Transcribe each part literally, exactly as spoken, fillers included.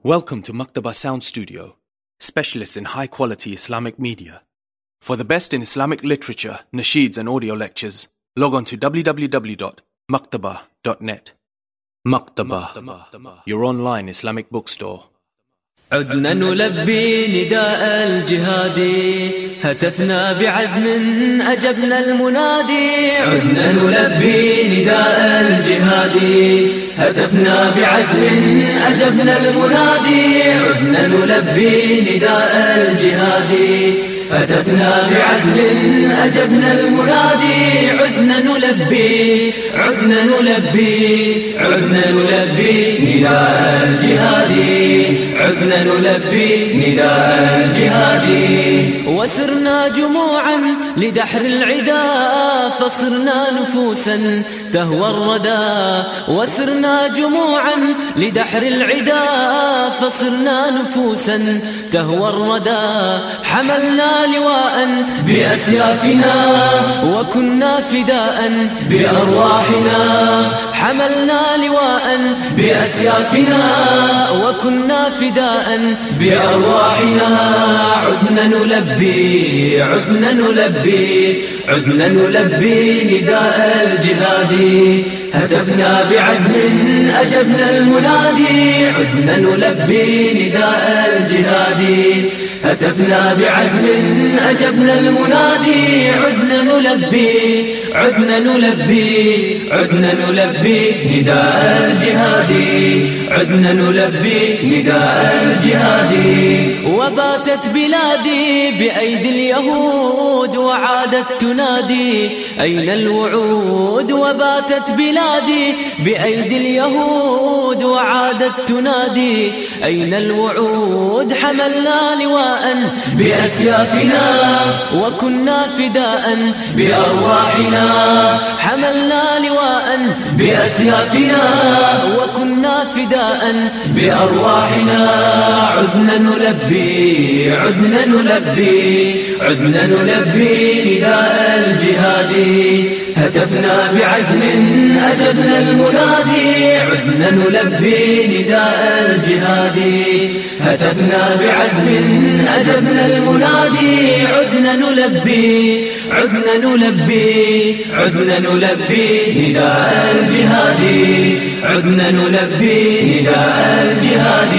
Welcome to Maktaba Sound Studio, specialists in high-quality Islamic media. For the best in Islamic literature, nasheeds and audio lectures, log on to w w w dot maktaba dot net. Maktaba, your online Islamic bookstore. عدنا نلبي نداء الجهاد، هتفنا بعزم أجبنا المنادي. عدنا نلبي نداء الجهاد، هتفنا بعزم أجبنا المنادي. عدنا نلبي نداء الجهاد، هتفنا بعزم أجبنا المنادي. عدنا نلبي عدنا نلبي عدنا نلبي نداء الجهاد، عدنا نلبي نداء الجهاد. وسرنا جموعا لدحر العدا، فصرنا نفوسا تهوى الردى. وسرنا جموعا لدحر العدا، فصرنا نفوسا تهوى الردى. حملنا لواء بأسيافنا، وكنا فداء بأرواحنا. حملنا لواء بأسيافنا، وكنا فداء بأرواحنا. عدنا نلبي عدنا نلبي عدنا نلبي نداء الجهاد، هتفنا بعزم أجبنا المنادي. عدنا نلبي نداء الجهاد، هتفنا بعزم أجبنا المنادي. عدنا نلبي عدنا نلبي عدنا نلبي نداء الجهاد، عدنا نلبي نداء الجهاد. وباتت بلادي بأيدي اليهود، وعادت تنادي أين الوعود. وباتت بلادي بأيدي اليهود، وعادت تنادي أين الوعود. حملنا لواء بأسيافنا، وكنا فداء بأرواحنا. حملنا لواء بأسيافنا، وكنا فداء بأرواحنا. عدنا نلبي عدنا نلبي عدنا نلبي نداء الجهاد، هتفنا بعزم أجبنا المنادي. عدنا نلبي نداء الجهاد، هتفنا بعزم أجبنا المنادي. عدنا نلبي عدنا نلبي عدنا نلبي نداء الجهاد، عدنا نلبي نداء الجهاد.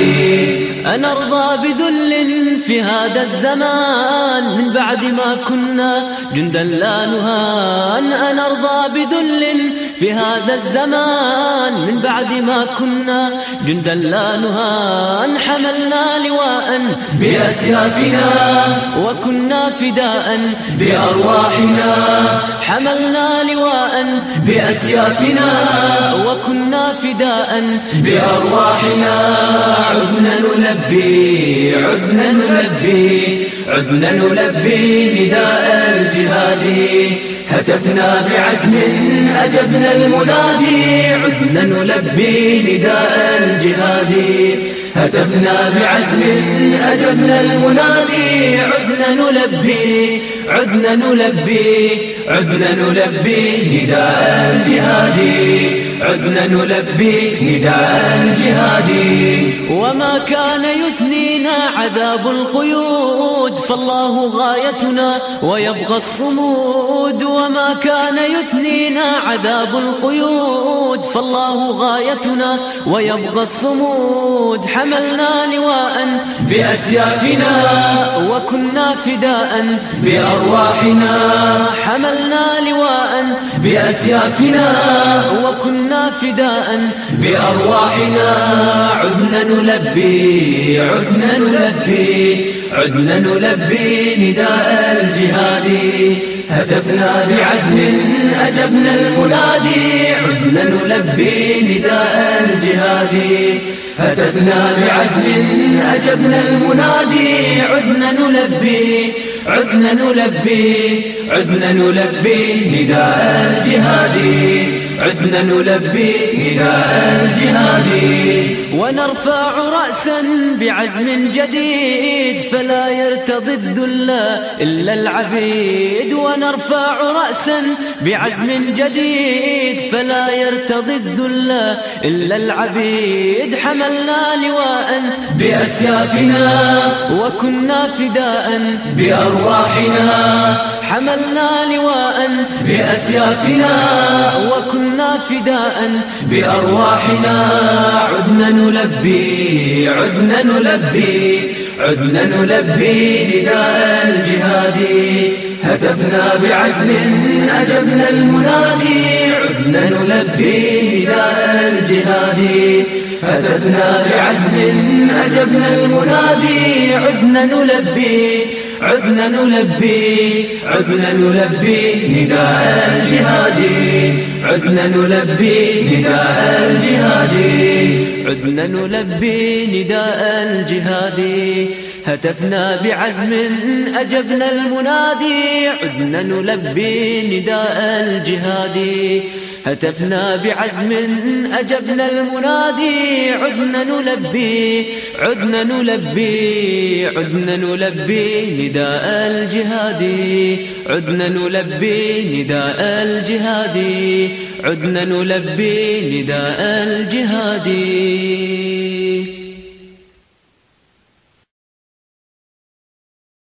أنرضى بذل في هذا الزمان، من بعد ما كنا جندا لا نهان. أنرضى بذل في هذا الزمان، من بعد ما كنا جندا لا نهان. حملنا لواء بأسيافنا، وكنا فداء بأرواحنا. حملنا لواء بأسيافنا، وكنا فداء بأرواحنا. عدنا نلبي عدنا نلبي عدنا نلبي نداء الجهاد، هتفنا بعزم أجبنا المنادي. عدنا نلبي نداء الجهاد، هتفنا بعزم أجبنا المنادي. عدنا نلبي عدنا نلبي عدنا نلبي نداء الجهاد، عدنا نلبي نداء الجهاد. وما كان يثنينا عذاب القيود، فالله غايتنا ويبغى الصمود. وما كان يثنينا عذاب القيود، فالله غايتنا ويبغى الصمود. حملنا لواء بأسيافنا، وكنا فداء بأرواحنا. حملنا لواء بأسيافنا، وكنا فداء بأرواحنا. عدنا نلبي عدنا نلبي عدنا نلبي نداء الجهاد، هتفنا بعزم أجبنا المنادي. عدنا نلبي نداء الجهاد، هتفنا بعزم أجبنا المنادي. عدنا نلبي عدنا نلبي عدنا نلبي نداء الجهاد عدنا نلبي نداء الجهاد ونرفع رأسا بعزم جديد فلا يرتضي الذل إلا العبيد ونرفع رأسا بعزم جديد فلا يرتضي الذل إلا العبيد حملنا لواء بأسيافنا وكنا فداء بأرواحنا حملنا لواء بأسيافنا وكنا فداء بأرواحنا عدنا نلبي عدنا نلبي عدنا نلبي نداء الجهاد هتفنا بعزم أجبنا المنادي عدنا نلبي نداء الجهاد هتفنا بعزم أجبنا المنادي عدنا نلبي عدنا نلبي عدنا نلبي نداء الجهاد عدنا نلبي نداء الجهاد عدنا نلبي نداء الجهاد هتفنا بعزم أجبنا المنادي عدنا نلبي نداء الجهاد هتفنا بعزم أجبنا المنادي عدنا نلبي عدنا نلبي عدنا نلبي نداء الجهاد عدنا نلبي نداء الجهاد عدنا نلبي نداء الجهاد